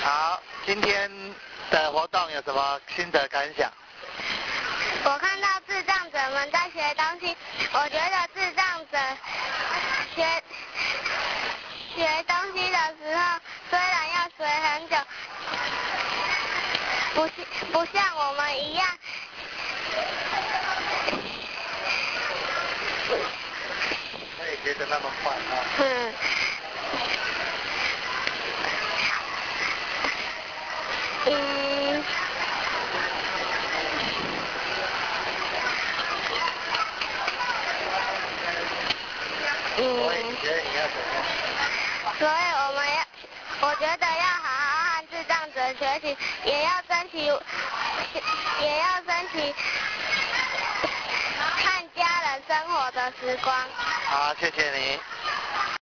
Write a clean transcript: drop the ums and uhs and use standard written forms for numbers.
好，今天的活动有什么心得感想？ 我看到智障者们在学东西，我觉得智障者学东西的时候，虽然要学很久，不像我们一样。 他也学得那么快啊。所以你觉得你要怎样？ 所以我觉得要好好和智障者学习，也要争取和家人生活的时光。 好，谢谢你。